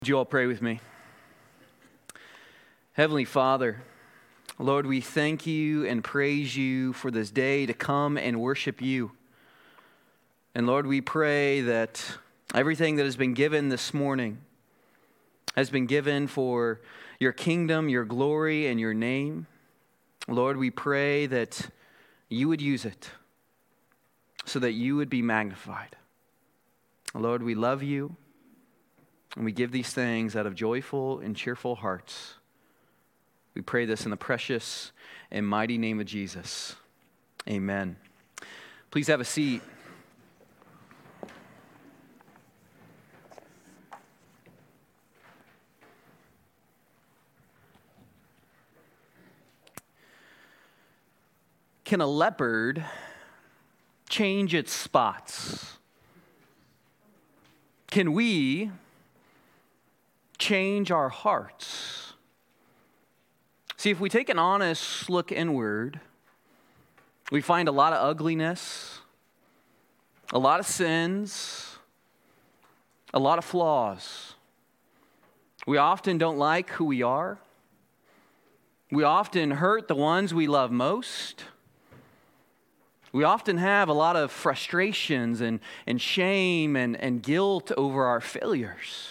Would you all pray with me? Heavenly Father, Lord, we thank you and praise you for this day to come and worship you. And Lord, we pray that everything that has been given this morning has been given for your kingdom, your glory, and your name. Lord, we pray that you would use it so that you would be magnified. Lord, we love you. And we give these things out of joyful and cheerful hearts. We pray this in the precious and mighty name of Jesus. Amen. Please have a seat. Can a leopard change its spots? Can we change our hearts? See, if we take an honest look inward, we find a lot of ugliness, a lot of sins, a lot of flaws. We often don't like who we are. We often hurt the ones we love most. We often have a lot of frustrations and shame and guilt over our failures.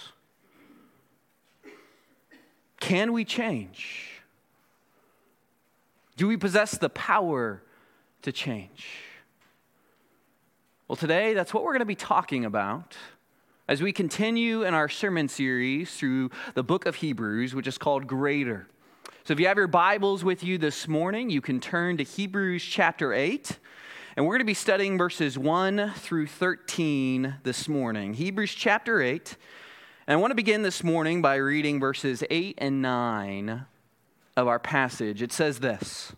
Can we change? Do we possess the power to change? Well, today, that's what we're going to be talking about as we continue in our sermon series through the book of Hebrews, which is called Greater. So if you have your Bibles with you this morning, you can turn to Hebrews chapter 8, and we're going to be studying verses 1 through 13 this morning. Hebrews chapter 8. And I want to begin this morning by reading verses 8 and 9 of our passage. It says this: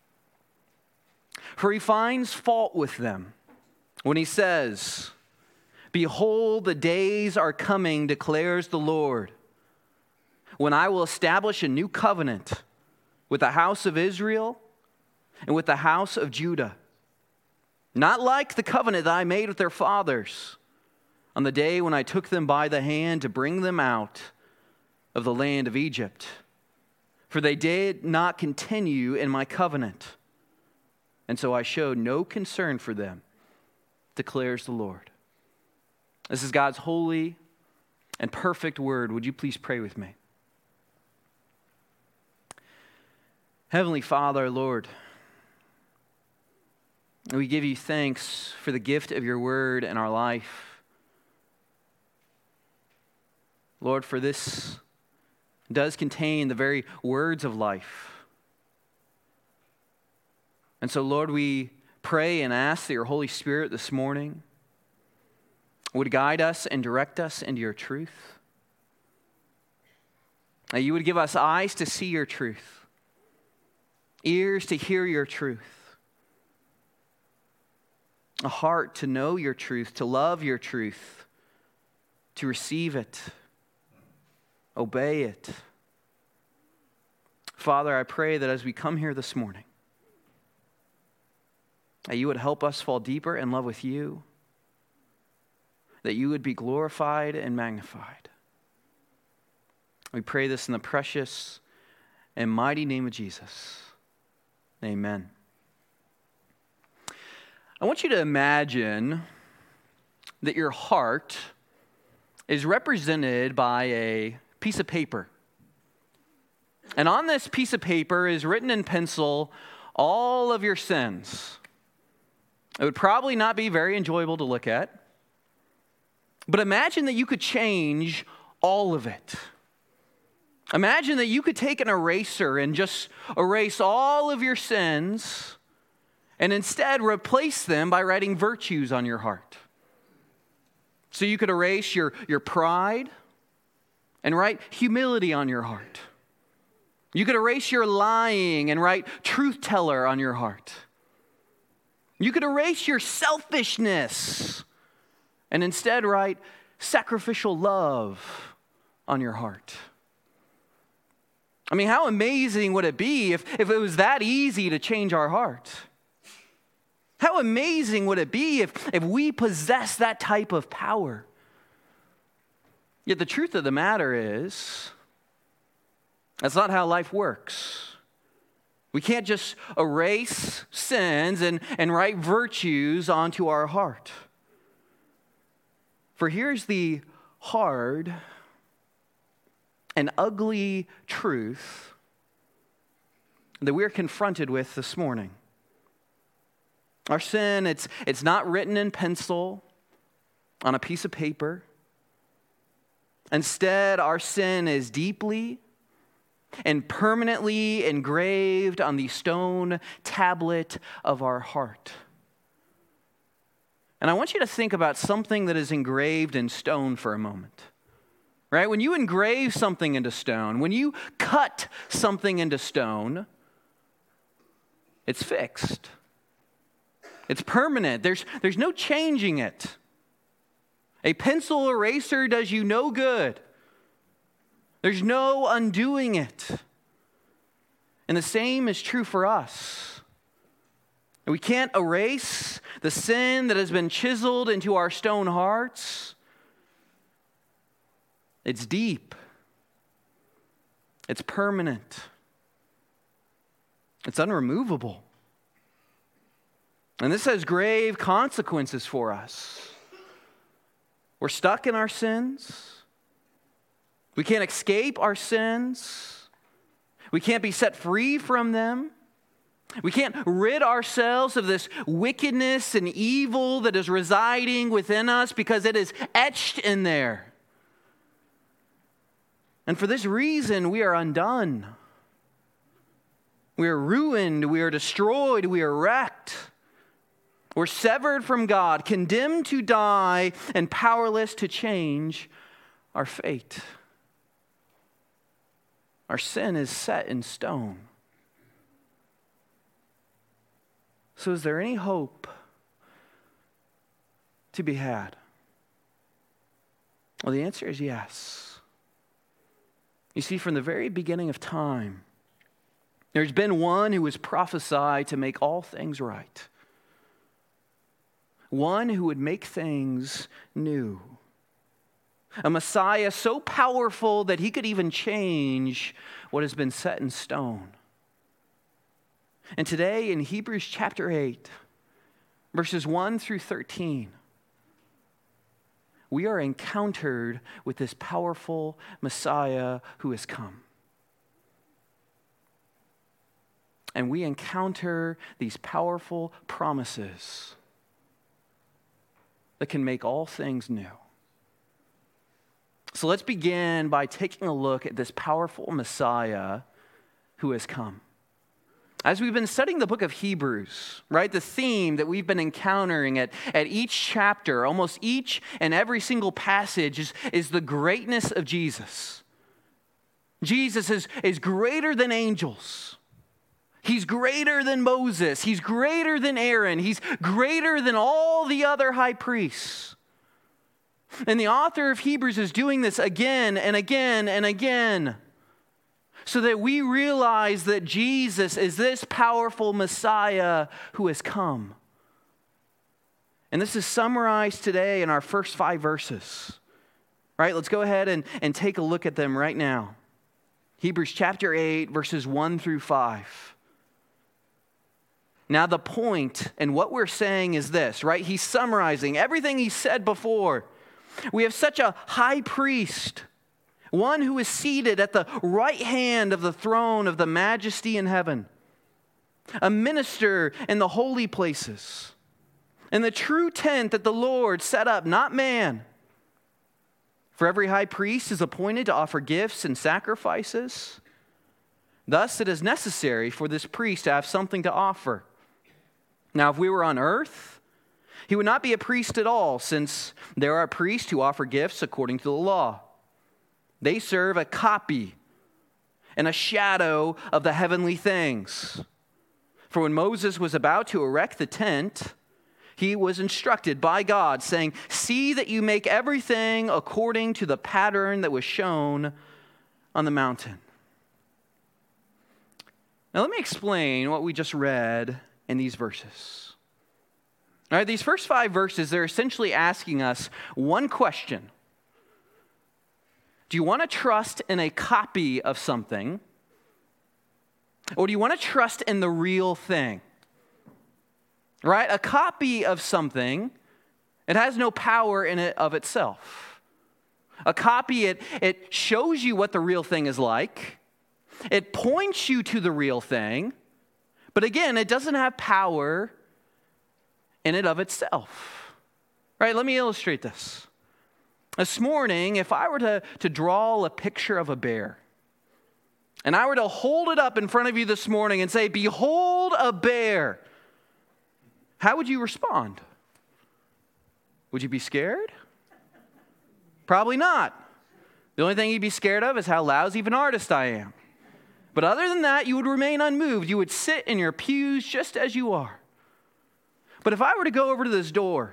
"For he finds fault with them when he says, 'Behold, the days are coming, declares the Lord, when I will establish a new covenant with the house of Israel and with the house of Judah, not like the covenant that I made with their fathers on the day when I took them by the hand to bring them out of the land of Egypt. For they did not continue in my covenant, and so I showed no concern for them, declares the Lord.'" This is God's holy and perfect word. Would you please pray with me? Heavenly Father, Lord, we give you thanks for the gift of your word in our life. Lord, for this does contain the very words of life. And so, Lord, we pray and ask that your Holy Spirit this morning would guide us and direct us into your truth. That you would give us eyes to see your truth, ears to hear your truth, a heart to know your truth, to love your truth, to receive it, obey it. Father, I pray that as we come here this morning, that you would help us fall deeper in love with you, that you would be glorified and magnified. We pray this in the precious and mighty name of Jesus. Amen. I want you to imagine that your heart is represented by a piece of paper. And on this piece of paper is written in pencil all of your sins. It would probably not be very enjoyable to look at. But imagine that you could change all of it. Imagine that you could take an eraser and just erase all of your sins and instead replace them by writing virtues on your heart. So you could erase your pride and write humility on your heart. You could erase your lying and write truth teller on your heart. You could erase your selfishness and instead write sacrificial love on your heart. I mean, how amazing would it be if it was that easy to change our heart? How amazing would it be if we possess that type of power? Yet the truth of the matter is, that's not how life works. We can't just erase sins and write virtues onto our heart. For here's the hard and ugly truth that we're confronted with this morning. Our sin, it's not written in pencil on a piece of paper. Instead, our sin is deeply and permanently engraved on the stone tablet of our heart. And I want you to think about something that is engraved in stone for a moment. Right? When you engrave something into stone, when you cut something into stone, it's fixed. It's permanent. There's no changing it. A pencil eraser does you no good. There's no undoing it. And the same is true for us. We can't erase the sin that has been chiseled into our stone hearts. It's deep. It's permanent. It's unremovable. And this has grave consequences for us. We're stuck in our sins. We can't escape our sins. We can't be set free from them. We can't rid ourselves of this wickedness and evil that is residing within us because it is etched in there. And for this reason, we are undone. We are ruined. We are destroyed. We are wrecked. We're severed from God, condemned to die, and powerless to change our fate. Our sin is set in stone. So is there any hope to be had? Well, the answer is yes. You see, from the very beginning of time, there's been one who was prophesied to make all things right. One who would make things new. A Messiah so powerful that he could even change what has been set in stone. And today in Hebrews chapter 8, verses 1 through 13, we are encountered with this powerful Messiah who has come. And we encounter these powerful promises that can make all things new. So let's begin by taking a look at this powerful Messiah who has come. As we've been studying the book of Hebrews, right, the theme that we've been encountering at each chapter, almost each and every single passage is the greatness of Jesus. Jesus is greater than angels. He's greater than Moses. He's greater than Aaron. He's greater than all the other high priests. And the author of Hebrews is doing this again and again and again so that we realize that Jesus is this powerful Messiah who has come. And this is summarized today in our first 5 verses. Right, let's go ahead and take a look at them right now. Hebrews chapter 8, verses 1 through 5. Now the point and what we're saying is this, right? He's summarizing everything he said before. We have such a high priest, one who is seated at the right hand of the throne of the majesty in heaven, a minister in the holy places, in the true tent that the Lord set up, not man. For every high priest is appointed to offer gifts and sacrifices. Thus it is necessary for this priest to have something to offer. Now, if we were on earth, he would not be a priest at all, since there are priests who offer gifts according to the law. They serve a copy and a shadow of the heavenly things. For when Moses was about to erect the tent, he was instructed by God, saying, "See that you make everything according to the pattern that was shown on the mountain." Now, let me explain what we just read in these verses. All right, these first 5 verses, they're essentially asking us one question. Do you want to trust in a copy of something, or do you want to trust in the real thing? Right? A copy of something, it has no power in it of itself. A copy, it shows you what the real thing is like. It points you to the real thing. But again, it doesn't have power in it of itself. Right? Let me illustrate this. This morning, if I were to draw a picture of a bear, and I were to hold it up in front of you this morning and say, "Behold a bear," how would you respond? Would you be scared? Probably not. The only thing you'd be scared of is how lousy of an artist I am. But other than that, you would remain unmoved. You would sit in your pews just as you are. But if I were to go over to this door,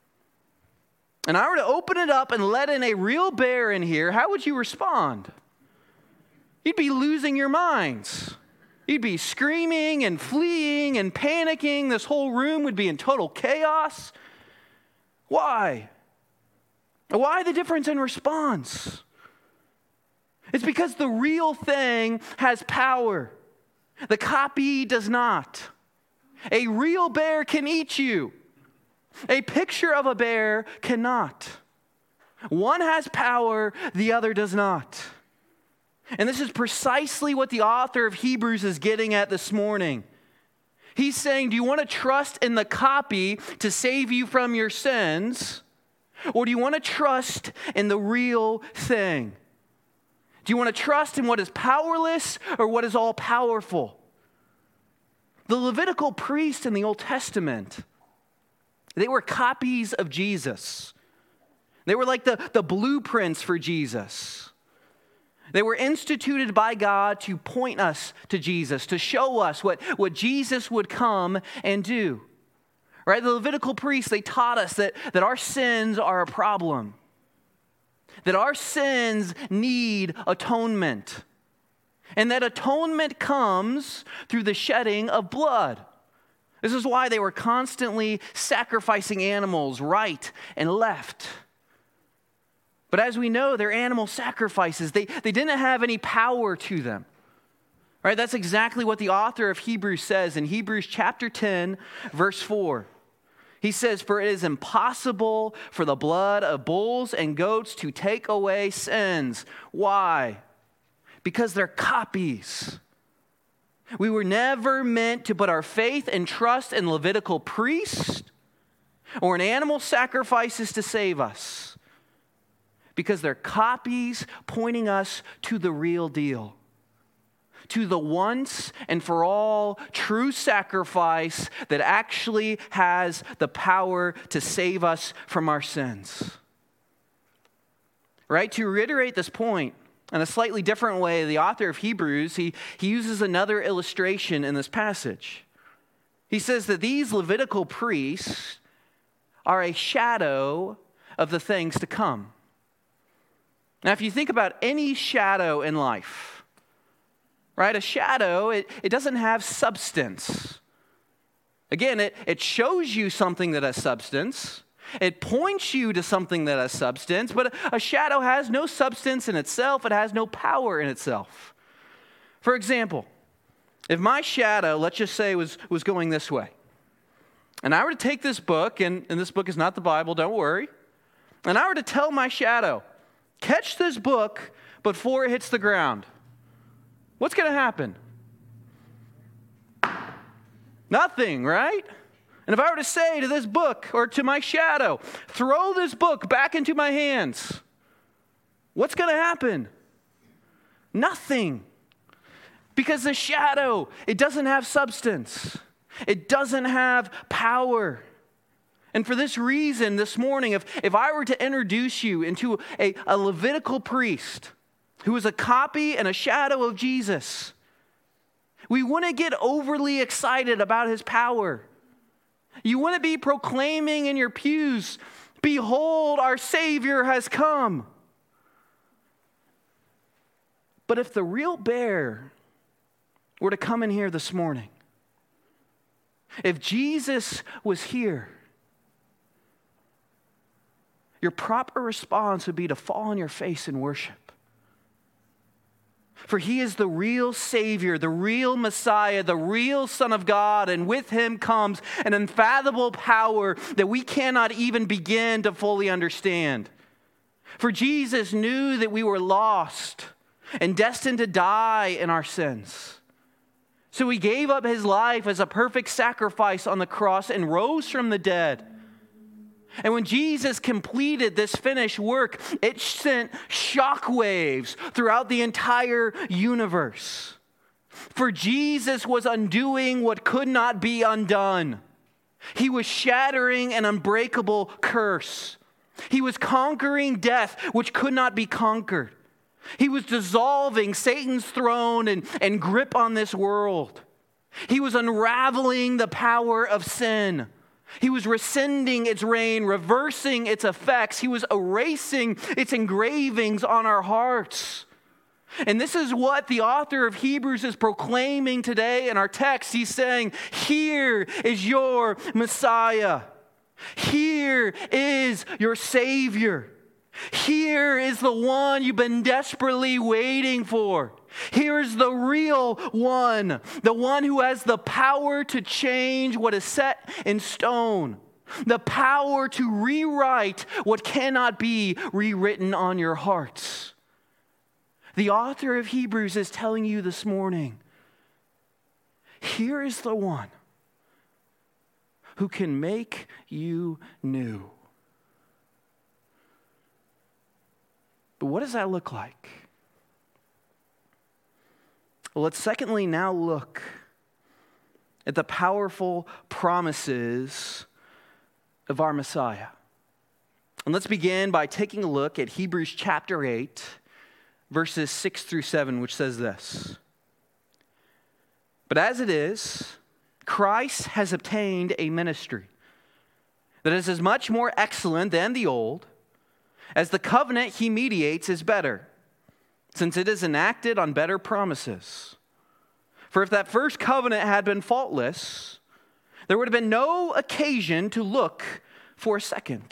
and I were to open it up and let in a real bear in here, how would you respond? You'd be losing your minds. You'd be screaming and fleeing and panicking. This whole room would be in total chaos. Why? Why the difference in response? It's because the real thing has power. The copy does not. A real bear can eat you. A picture of a bear cannot. One has power, the other does not. And this is precisely what the author of Hebrews is getting at this morning. He's saying, do you want to trust in the copy to save you from your sins? Or do you want to trust in the real thing? Do you want to trust in what is powerless or what is all powerful? The Levitical priests in the Old Testament, they were copies of Jesus. They were like the blueprints for Jesus. They were instituted by God to point us to Jesus, to show us what Jesus would come and do. Right? The Levitical priests, they taught us that our sins are a problem. That our sins need atonement. And that atonement comes through the shedding of blood. This is why they were constantly sacrificing animals right and left. But as we know, their animal sacrifices, they didn't have any power to them. Right? That's exactly what the author of Hebrews says in Hebrews chapter 10, verse 4. He says, "For it is impossible for the blood of bulls and goats to take away sins." Why? Because they're copies. We were never meant to put our faith and trust in Levitical priests or in animal sacrifices to save us. Because they're copies pointing us to the real deal. To the once and for all true sacrifice that actually has the power to save us from our sins. Right? To reiterate this point in a slightly different way, the author of Hebrews, he uses another illustration in this passage. He says that these Levitical priests are a shadow of the things to come. Now, if you think about any shadow in life, right? A shadow, it doesn't have substance. Again, it shows you something that has substance. It points you to something that has substance, but a shadow has no substance in itself. It has no power in itself. For example, if my shadow, let's just say, was going this way, and I were to take this book, and this book is not the Bible, don't worry, and I were to tell my shadow, catch this book before it hits the ground, what's going to happen? Nothing, right? And if I were to say to this book or to my shadow, throw this book back into my hands, what's going to happen? Nothing. Because the shadow, it doesn't have substance. It doesn't have power. And for this reason, this morning, if I were to introduce you into a Levitical priest who is a copy and a shadow of Jesus, we wouldn't get overly excited about his power. You wouldn't be proclaiming in your pews, "Behold, our Savior has come." But if the real bear were to come in here this morning, if Jesus was here, your proper response would be to fall on your face in worship. For he is the real Savior, the real Messiah, the real Son of God, and with him comes an unfathomable power that we cannot even begin to fully understand. For Jesus knew that we were lost and destined to die in our sins. So he gave up his life as a perfect sacrifice on the cross and rose from the dead. And when Jesus completed this finished work, it sent shockwaves throughout the entire universe. For Jesus was undoing what could not be undone. He was shattering an unbreakable curse. He was conquering death, which could not be conquered. He was dissolving Satan's throne and grip on this world. He was unraveling the power of sin. He was rescinding its reign, reversing its effects. He was erasing its engravings on our hearts. And this is what the author of Hebrews is proclaiming today in our text. He's saying, here is your Messiah. Here is your Savior. Here is the one you've been desperately waiting for. Here is the real one, the one who has the power to change what is set in stone, the power to rewrite what cannot be rewritten on your hearts. The author of Hebrews is telling you this morning, here is the one who can make you new. But what does that look like? Well, let's secondly now look at the powerful promises of our Messiah. And let's begin by taking a look at Hebrews chapter 8, verses 6 through 7, which says this. But as it is, Christ has obtained a ministry that is as much more excellent than the old, as the covenant he mediates is better, since it is enacted on better promises. For if that first covenant had been faultless, there would have been no occasion to look for a second.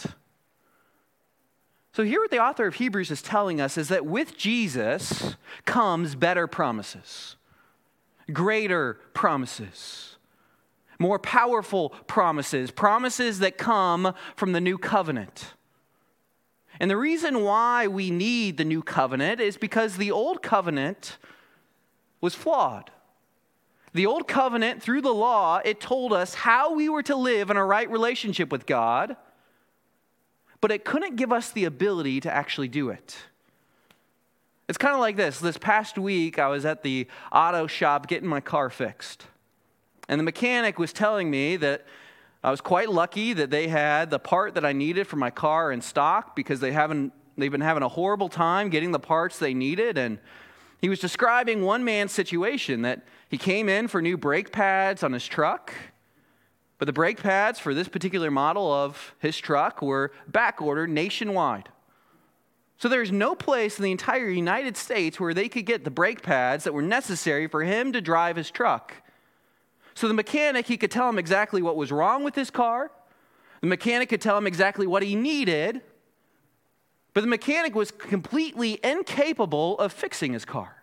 So here what the author of Hebrews is telling us is that with Jesus comes better promises, greater promises, more powerful promises, promises that come from the new covenant. And the reason why we need the new covenant is because the old covenant was flawed. The old covenant, through the law, it told us how we were to live in a right relationship with God, but it couldn't give us the ability to actually do it. It's kind of like this. This past week, I was at the auto shop getting my car fixed. And the mechanic was telling me that I was quite lucky that they had the part that I needed for my car in stock because they've been having a horrible time getting the parts they needed. And he was describing one man's situation that he came in for new brake pads on his truck, but the brake pads for this particular model of his truck were back ordered nationwide. So there's no place in the entire United States where they could get the brake pads that were necessary for him to drive his truck. So the mechanic, he could tell him exactly what was wrong with his car. The mechanic could tell him exactly what he needed. But the mechanic was completely incapable of fixing his car.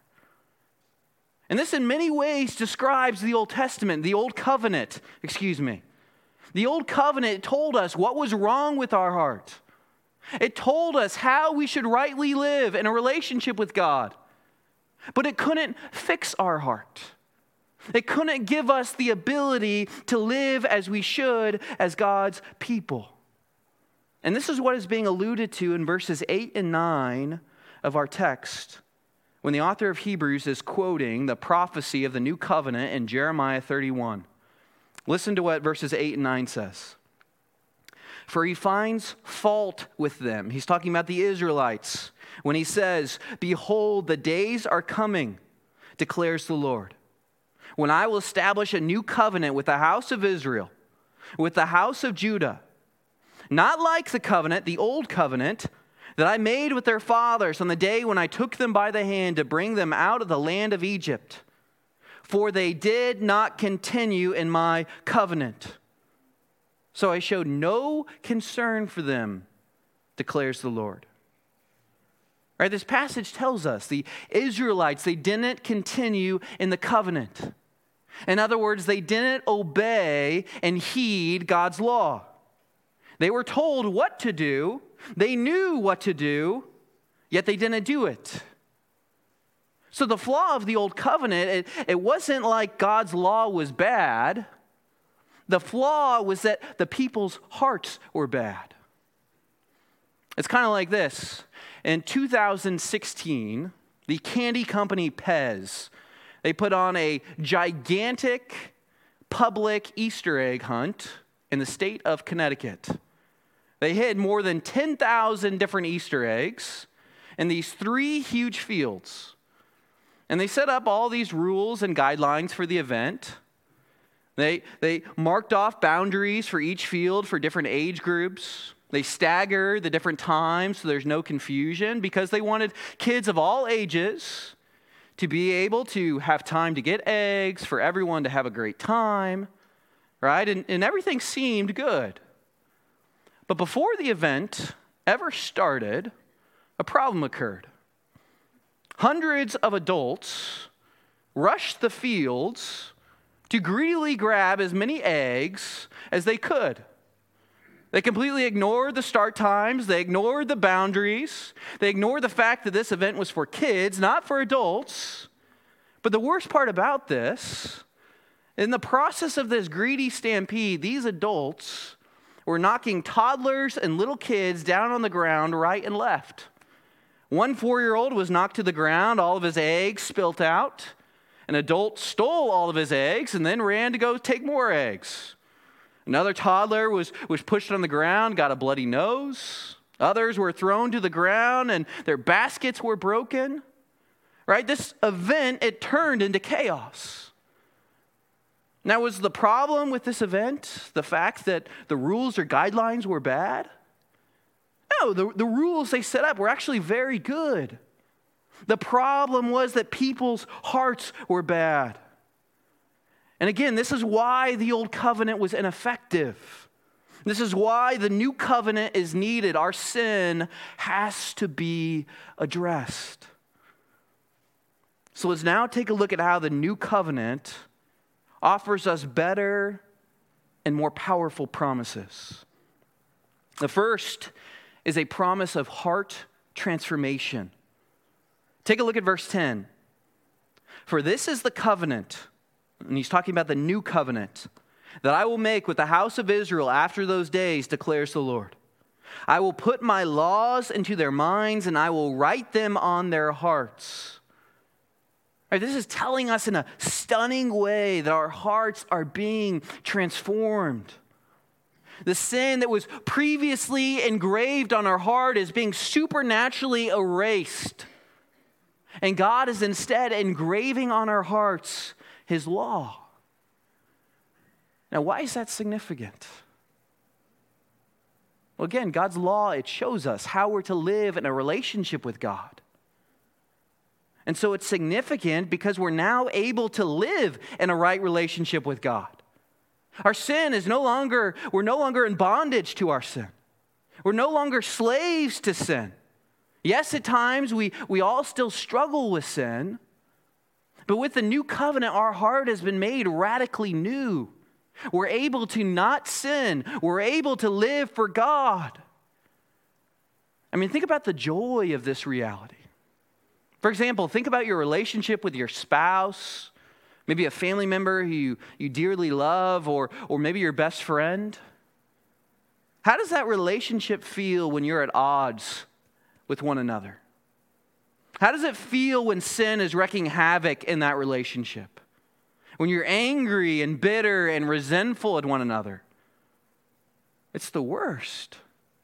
And this in many ways describes the Old Testament, the Old Covenant, The Old Covenant told us what was wrong with our heart. It told us how we should rightly live in a relationship with God. But it couldn't fix our heart. It couldn't give us the ability to live as we should as God's people. And this is what is being alluded to in verses 8 and 9 of our text when the author of Hebrews is quoting the prophecy of the new covenant in Jeremiah 31. Listen to what verses 8 and 9 says. For he finds fault with them. He's talking about the Israelites when he says, behold, the days are coming, declares the Lord, when I will establish a new covenant with the house of Israel, with the house of Judah, not like the covenant, the old covenant, that I made with their fathers on the day when I took them by the hand to bring them out of the land of Egypt. For they did not continue in my covenant. So I showed no concern for them, declares the Lord. Right? This passage tells us the Israelites, they didn't continue in the covenant. In other words, they didn't obey and heed God's law. They were told what to do. They knew what to do, yet they didn't do it. So the flaw of the old covenant, it wasn't like God's law was bad. The flaw was that the people's hearts were bad. It's kind of like this. In 2016, the candy company Pez, they put on a gigantic public Easter egg hunt in the state of Connecticut. They hid more than 10,000 different Easter eggs in these 3 huge fields. And they set up all these rules and guidelines for the event. They marked off boundaries for each field for different age groups. They staggered the different times so there's no confusion because they wanted kids of all ages to be able to have time to get eggs, for everyone to have a great time, right? And everything seemed good. But before the event ever started, a problem occurred. Hundreds of adults rushed the fields to greedily grab as many eggs as they could. They completely ignored the start times. They ignored the boundaries. They ignored the fact that this event was for kids, not for adults. But the worst part about this, in the process of this greedy stampede, these adults were knocking toddlers and little kids down on the ground right and left. One 4-year-old was knocked to the ground, all of his eggs spilt out. An adult stole all of his eggs and then ran to go take more eggs. Another toddler was pushed on the ground, got a bloody nose. Others were thrown to the ground and their baskets were broken. Right? This event, it turned into chaos. Now, was the problem with this event the fact that the rules or guidelines were bad? No, the rules they set up were actually very good. The problem was that people's hearts were bad. And again, this is why the old covenant was ineffective. This is why the new covenant is needed. Our sin has to be addressed. So let's now take a look at how the new covenant offers us better and more powerful promises. The first is a promise of heart transformation. Take a look at verse 10. For this is the covenant, and he's talking about the new covenant, that I will make with the house of Israel after those days, declares the Lord. I will put my laws into their minds, and I will write them on their hearts. Right, this is telling us in a stunning way that our hearts are being transformed. The sin that was previously engraved on our heart is being supernaturally erased. And God is instead engraving on our hearts His law. Now, why is that significant? Well, again, God's law, it shows us how we're to live in a relationship with God. And so it's significant because we're now able to live in a right relationship with God. Our sin is we're no longer in bondage to our sin. We're no longer slaves to sin. Yes, at times we all still struggle with sin, but with the new covenant, our heart has been made radically new. We're able to not sin. We're able to live for God. I mean, think about the joy of this reality. For example, think about your relationship with your spouse, maybe a family member who you dearly love, or maybe your best friend. How does that relationship feel when you're at odds with one another? How does it feel when sin is wreaking havoc in that relationship? When you're angry and bitter and resentful at one another? It's the worst.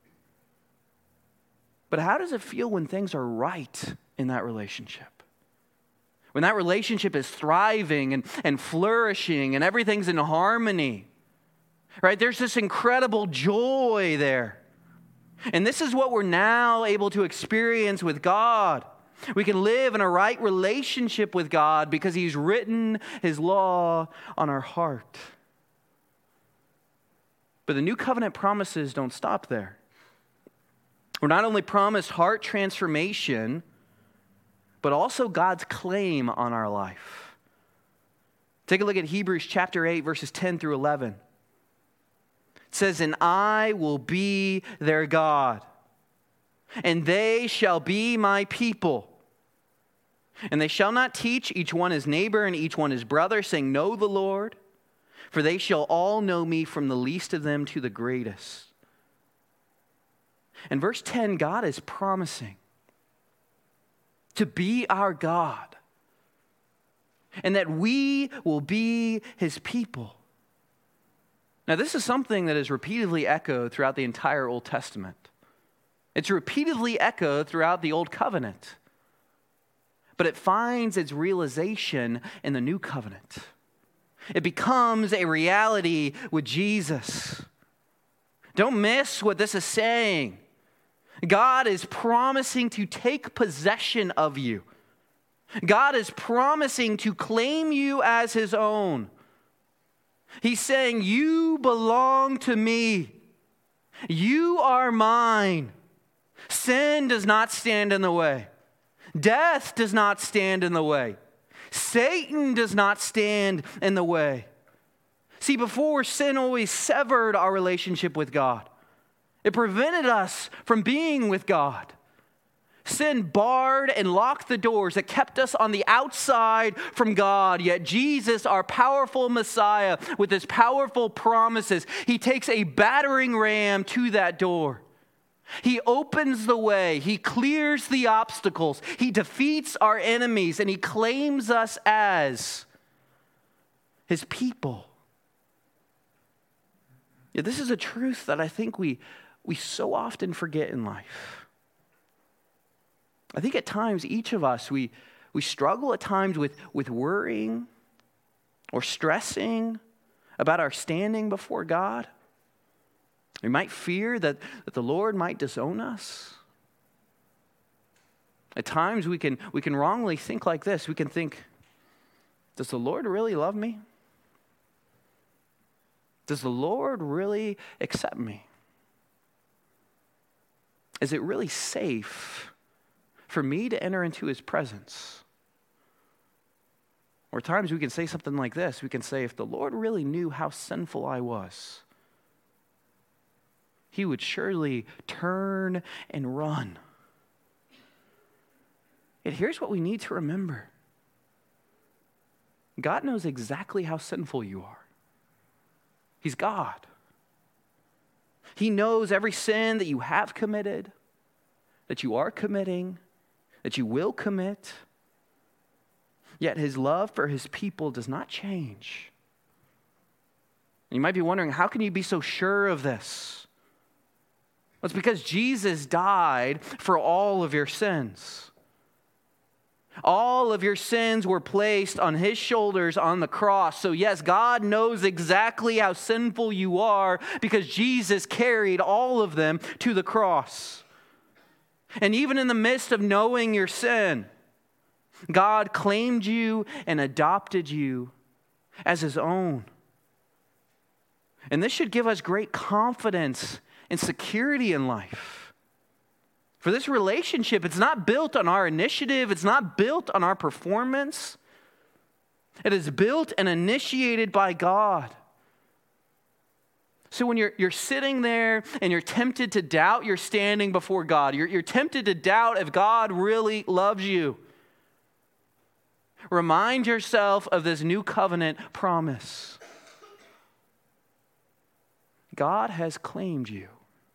But how does it feel when things are right in that relationship? When that relationship is thriving and flourishing and everything's in harmony, right? There's this incredible joy there. And this is what we're now able to experience with God. We can live in a right relationship with God because He's written His law on our heart. But the new covenant promises don't stop there. We're not only promised heart transformation, but also God's claim on our life. Take a look at Hebrews chapter 8, verses 10 through 11. It says, "And I will be their God, and they shall be my people. And they shall not teach each one his neighbor and each one his brother, saying, 'Know the Lord,' for they shall all know me, from the least of them to the greatest." In verse 10, God is promising to be our God, and that we will be his people. Now, this is something that is repeatedly echoed throughout the entire Old Testament. It's repeatedly echoed throughout the Old Covenant. But it finds its realization in the New Covenant. It becomes a reality with Jesus. Don't miss what this is saying. God is promising to take possession of you. God is promising to claim you as his own. He's saying, "You belong to me. You are mine." Sin does not stand in the way. Death does not stand in the way. Satan does not stand in the way. See, before, sin always severed our relationship with God. It prevented us from being with God. Sin barred and locked the doors that kept us on the outside from God. Yet Jesus, our powerful Messiah, with his powerful promises, he takes a battering ram to that door. He opens the way. He clears the obstacles. He defeats our enemies, and he claims us as his people. Yeah, this is a truth that I think we so often forget in life. I think at times, each of us, we struggle at times with worrying or stressing about our standing before God. We might fear that the Lord might disown us. At times, we can wrongly think like this. We can think, does the Lord really love me? Does the Lord really accept me? Is it really safe for me to enter into his presence? Or at times we can say something like this. We can say, if the Lord really knew how sinful I was, he would surely turn and run. And here's what we need to remember. God knows exactly how sinful you are. He's God. He knows every sin that you have committed, that you are committing, that you will commit. Yet his love for his people does not change. You might be wondering, how can you be so sure of this? Well, it's because Jesus died for all of your sins. All of your sins were placed on his shoulders on the cross. So yes, God knows exactly how sinful you are because Jesus carried all of them to the cross. And even in the midst of knowing your sin, God claimed you and adopted you as his own. And this should give us great confidence and security in life. For this relationship, it's not built on our initiative. It's not built on our performance. It is built and initiated by God. So when you're sitting there and you're tempted to doubt you're standing before God, you're tempted to doubt if God really loves you, remind yourself of this new covenant promise. God has claimed you.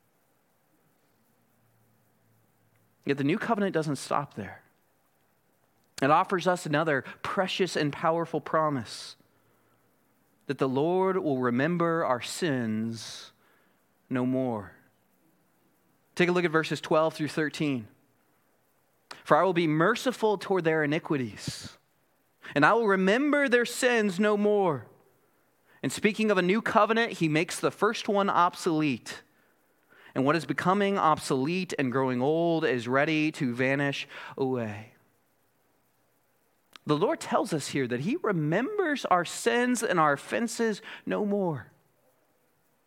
Yet the new covenant doesn't stop there. It offers us another precious and powerful promise that the Lord will remember our sins no more. Take a look at verses 12 through 13. "For I will be merciful toward their iniquities, and I will remember their sins no more." And speaking of a new covenant, he makes the first one obsolete. And what is becoming obsolete and growing old is ready to vanish away. The Lord tells us here that he remembers our sins and our offenses no more.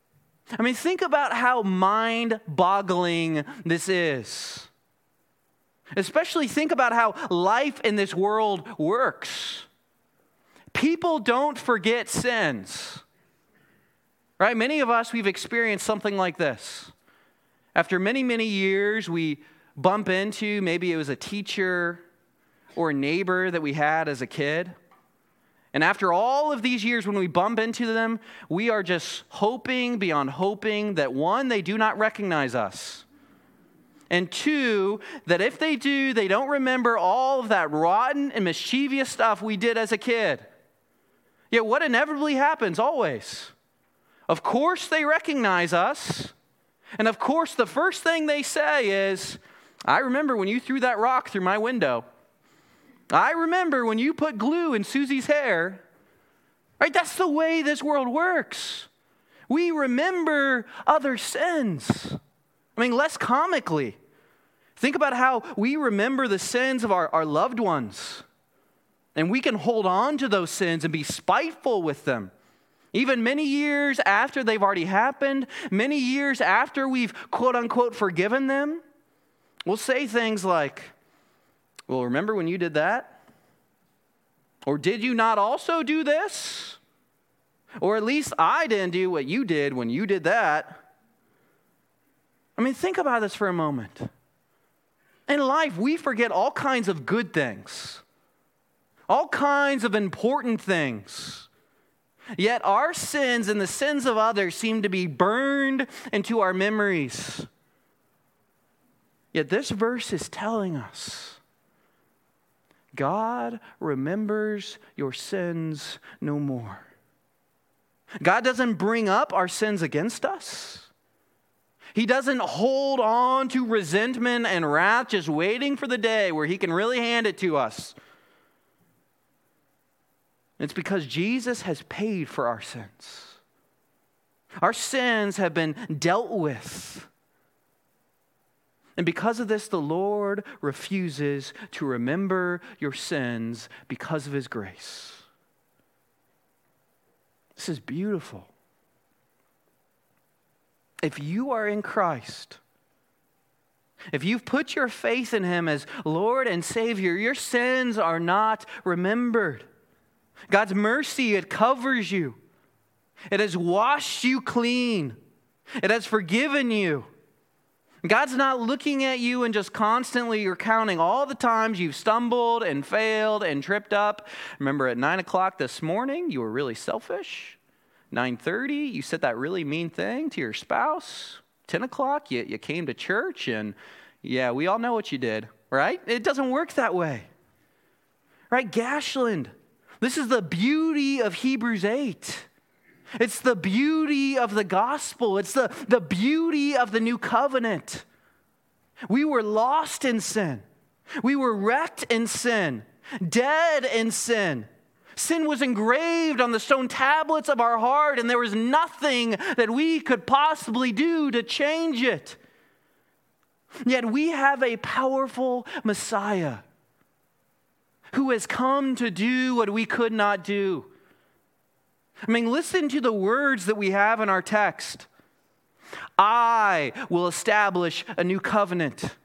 I mean, think about how mind-boggling this is. Especially think about how life in this world works. People don't forget sins. Right? Many of us, we've experienced something like this. After many, many years, we bump into, maybe it was a teacher or a neighbor that we had as a kid. And after all of these years, when we bump into them, we are just hoping beyond hoping that one, they do not recognize us. And two, that if they do, they don't remember all of that rotten and mischievous stuff we did as a kid. Yet what inevitably happens always? Of course they recognize us. And of course the first thing they say is, I remember when you threw that rock through my window. I remember when you put glue in Susie's hair. Right? That's the way this world works. We remember other sins. I mean, less comically. Think about how we remember the sins of our loved ones. And we can hold on to those sins and be spiteful with them. Even many years after they've already happened, many years after we've quote unquote forgiven them, we'll say things like, well, remember when you did that? Or did you not also do this? Or at least I didn't do what you did when you did that. I mean, think about this for a moment. In life, we forget all kinds of good things, all kinds of important things. Yet our sins and the sins of others seem to be burned into our memories. Yet this verse is telling us, God remembers your sins no more. God doesn't bring up our sins against us. He doesn't hold on to resentment and wrath, just waiting for the day where he can really hand it to us. It's because Jesus has paid for our sins. Our sins have been dealt with. And because of this, the Lord refuses to remember your sins because of his grace. This is beautiful. If you are in Christ, if you've put your faith in him as Lord and Savior, your sins are not remembered. God's mercy, it covers you. It has washed you clean. It has forgiven you. God's not looking at you and just constantly recounting all the times you've stumbled and failed and tripped up. Remember at 9 o'clock this morning, you were really selfish. 9:30, you said that really mean thing to your spouse. 10 o'clock, you came to church, and yeah, we all know what you did, right? It doesn't work that way. Right, Gashland, this is the beauty of Hebrews 8. It's the beauty of the gospel. It's the beauty of the new covenant. We were lost in sin. We were wrecked in sin, dead in sin. Sin was engraved on the stone tablets of our heart, and there was nothing that we could possibly do to change it. Yet we have a powerful Messiah who has come to do what we could not do. I mean, listen to the words that we have in our text. I will establish a new covenant.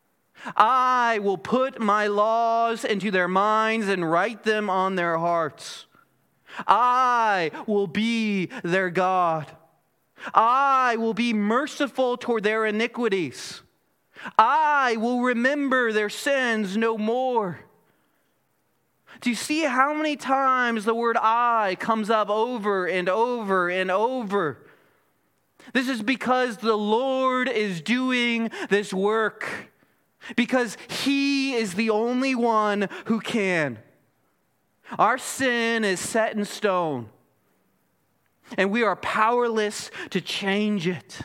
I will put my laws into their minds and write them on their hearts. I will be their God. I will be merciful toward their iniquities. I will remember their sins no more. Do you see how many times the word I comes up over and over and over? This is because the Lord is doing this work. Because he is the only one who can. Our sin is set in stone. And we are powerless to change it.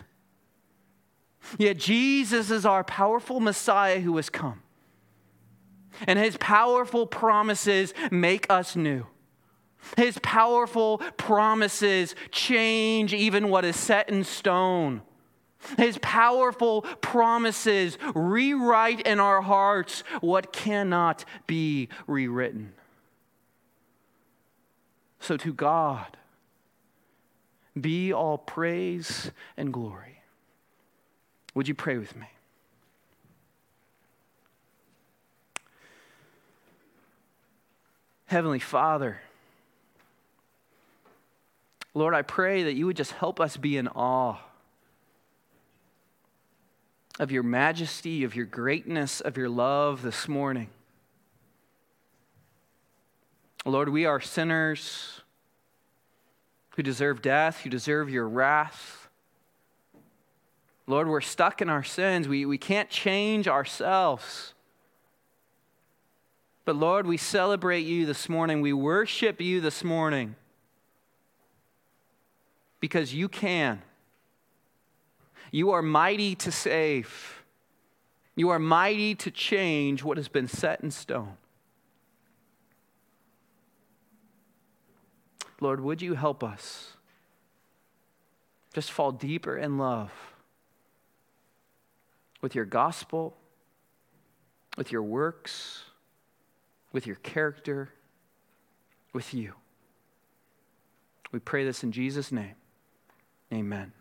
Yet Jesus is our powerful Messiah who has come. And his powerful promises make us new. His powerful promises change even what is set in stone. His powerful promises rewrite in our hearts what cannot be rewritten. So to God be all praise and glory. Would you pray with me? Heavenly Father, Lord, I pray that you would just help us be in awe of your majesty, of your greatness, of your love this morning. Lord, we are sinners who deserve death, who deserve your wrath. Lord, we're stuck in our sins. We can't change ourselves. But Lord, we celebrate you this morning. We worship you this morning because you can. You are mighty to save. You are mighty to change what has been set in stone. Lord, would you help us just fall deeper in love with your gospel, with your works, with your character, with you. We pray this in Jesus' name. Amen.